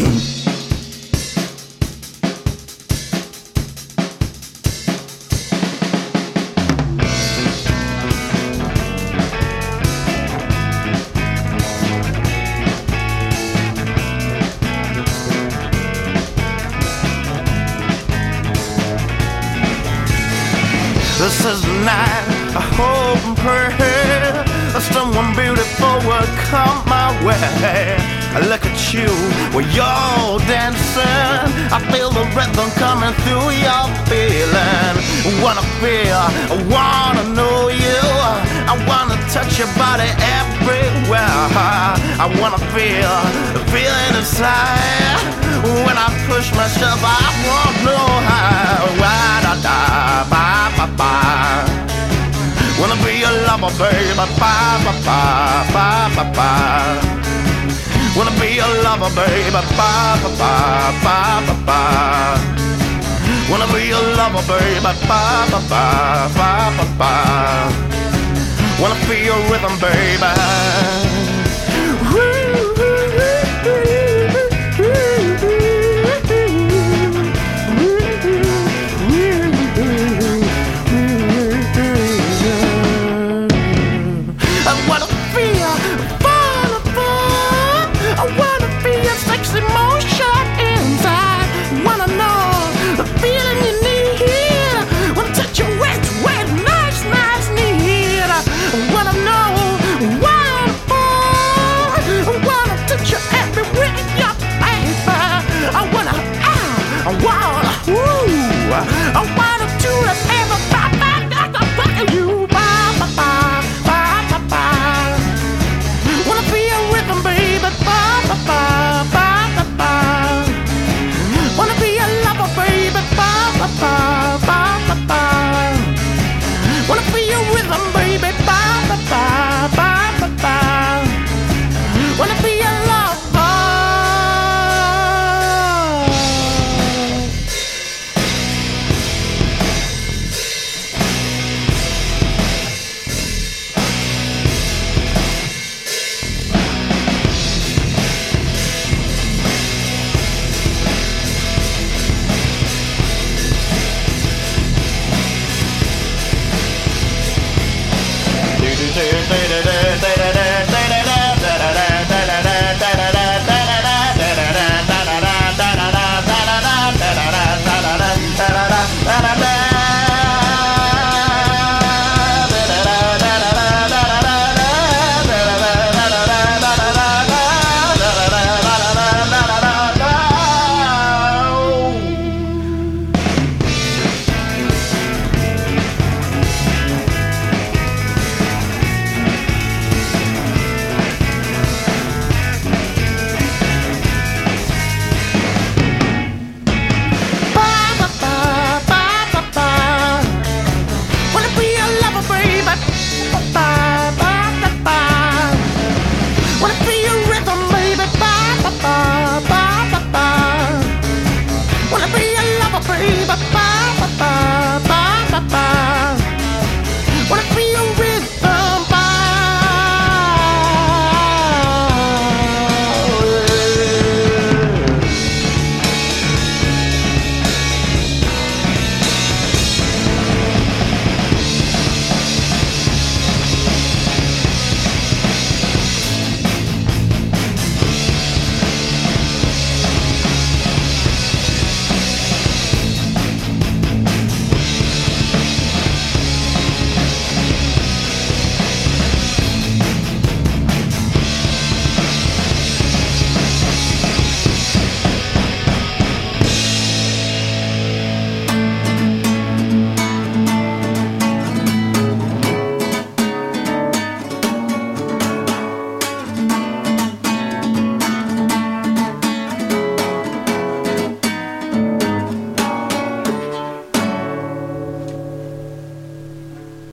This is the night I hope and pray someone beautiful will come my way. I look at you while you're dancing. I feel the rhythm coming through your feeling. Wanna feel, I wanna know you. I wanna touch your body everywhere. I wanna feel the feeling inside. When I push myself, I won't know how. Wanna be your lover, baby, ba ba ba ba ba ba. Wanna be your lover, baby, ba ba ba ba ba ba. Wanna be your lover, baby, ba ba ba ba ba ba. Wanna feel your rhythm, baby.